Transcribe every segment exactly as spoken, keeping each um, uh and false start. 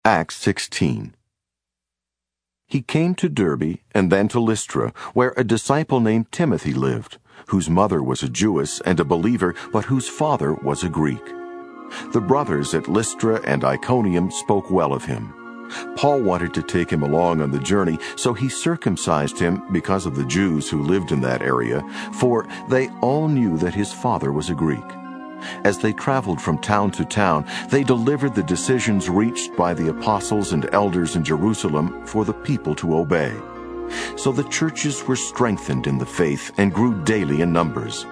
Acts sixteen. He came to Derbe and then to Lystra, where a disciple named Timothy lived, whose mother was a Jewess and a believer, but whose father was a Greek. The brothers at Lystra and Iconium spoke well of him. Paul wanted to take him along on the journey, so he circumcised him because of the Jews who lived in that area, for they all knew that his father was a Greek. As they traveled from town to town, they delivered the decisions reached by the apostles and elders in Jerusalem for the people to obey. So the churches were strengthened in the faith and grew daily in numbers.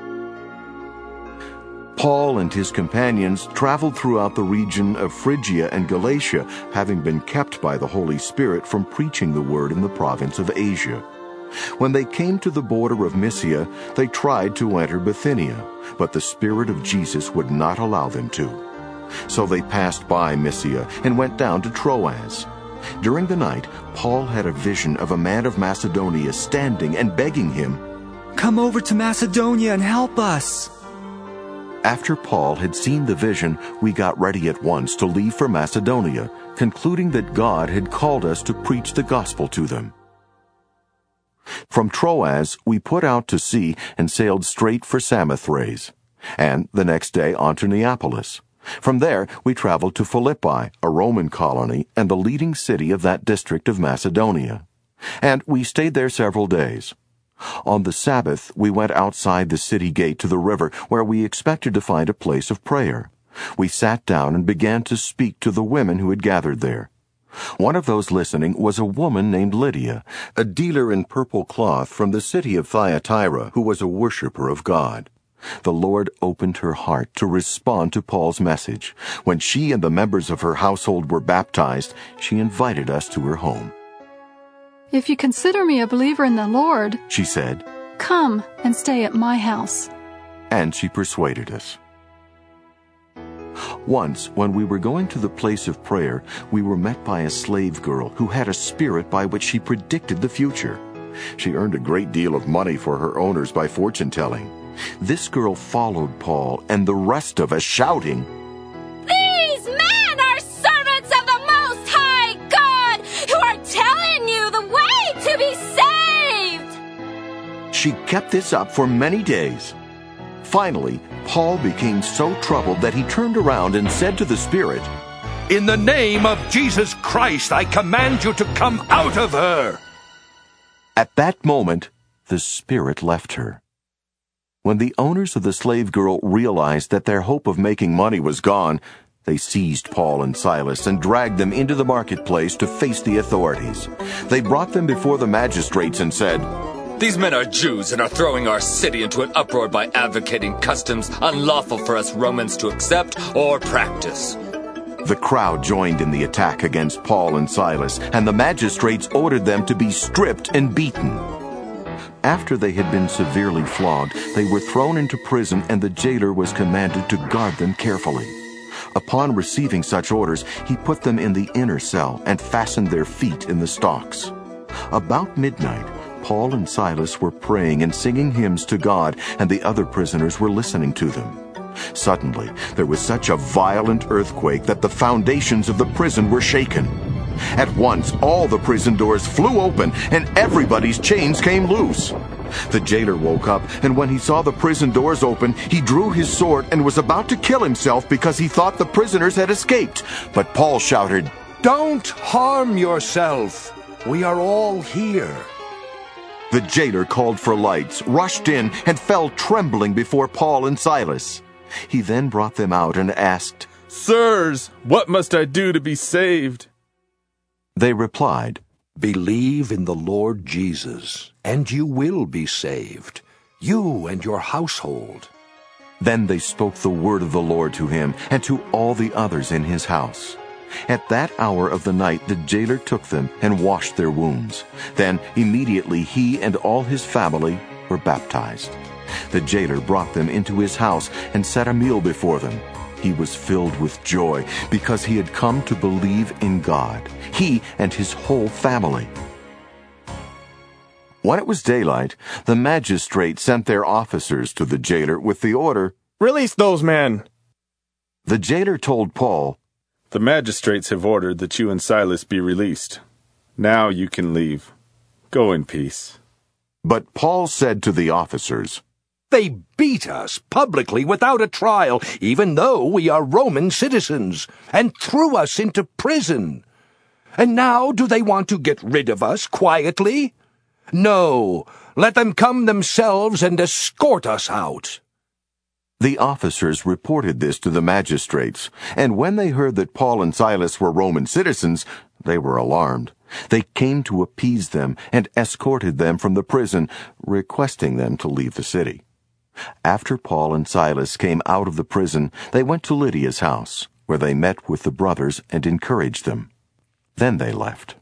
Paul and his companions traveled throughout the region of Phrygia and Galatia, having been kept by the Holy Spirit from preaching the word in the province of Asia. When they came to the border of Mysia, they tried to enter Bithynia, but the Spirit of Jesus would not allow them to. So they passed by Mysia and went down to Troas. During the night, Paul had a vision of a man of Macedonia standing and begging him, "Come over to Macedonia and help us." After Paul had seen the vision, we got ready at once to leave for Macedonia, concluding that God had called us to preach the gospel to them. From Troas, we put out to sea and sailed straight for Samothrace, and the next day on to Neapolis. From there, we traveled to Philippi, a Roman colony and the leading city of that district of Macedonia. And we stayed there several days. On the Sabbath, we went outside the city gate to the river, where we expected to find a place of prayer. We sat down and began to speak to the women who had gathered there. One of those listening was a woman named Lydia, a dealer in purple cloth from the city of Thyatira, who was a worshiper of God. The Lord opened her heart to respond to Paul's message. When she and the members of her household were baptized, she invited us to her home. "If you consider me a believer in the Lord," she said, "come and stay at my house." And she persuaded us. Once, when we were going to the place of prayer, we were met by a slave girl who had a spirit by which she predicted the future. She earned a great deal of money for her owners by fortune-telling. This girl followed Paul and the rest of us, shouting, "These men are servants of the Most High God, who are telling you the way to be saved!" She kept this up for many days. Finally, Paul became so troubled that he turned around and said to the Spirit, "In the name of Jesus Christ, I command you to come out of her!" At that moment, the Spirit left her. When the owners of the slave girl realized that their hope of making money was gone, they seized Paul and Silas and dragged them into the marketplace to face the authorities. They brought them before the magistrates and said, "These men are Jews and are throwing our city into an uproar by advocating customs unlawful for us Romans to accept or practice." The crowd joined in the attack against Paul and Silas, and the magistrates ordered them to be stripped and beaten. After they had been severely flogged, they were thrown into prison, and the jailer was commanded to guard them carefully. Upon receiving such orders, he put them in the inner cell and fastened their feet in the stocks. About midnight, Paul and Silas were praying and singing hymns to God, and the other prisoners were listening to them. Suddenly, there was such a violent earthquake that the foundations of the prison were shaken. At once, all the prison doors flew open, and everybody's chains came loose. The jailer woke up, and when he saw the prison doors open, he drew his sword and was about to kill himself because he thought the prisoners had escaped. But Paul shouted, "Don't harm yourself. We are all here." The jailer called for lights, rushed in, and fell trembling before Paul and Silas. He then brought them out and asked, "Sirs, what must I do to be saved?" They replied, "Believe in the Lord Jesus, and you will be saved, you and your household." Then they spoke the word of the Lord to him and to all the others in his house. At that hour of the night the jailer took them and washed their wounds. Then immediately he and all his family were baptized. The jailer brought them into his house and set a meal before them. He was filled with joy because he had come to believe in God, he and his whole family. When it was daylight, the magistrates sent their officers to the jailer with the order, "Release those men." The jailer told Paul, The magistrates have ordered that you and Silas be released. Now you can leave. Go in peace. But Paul said to the officers, They beat us publicly without a trial, even though we are Roman citizens, and threw us into prison. And now do they want to get rid of us quietly? No, let them come themselves and escort us out. The officers reported this to the magistrates, and when they heard that Paul and Silas were Roman citizens, they were alarmed. They came to appease them and escorted them from the prison, requesting them to leave the city. After Paul and Silas came out of the prison, they went to Lydia's house, where they met with the brothers and encouraged them. Then they left.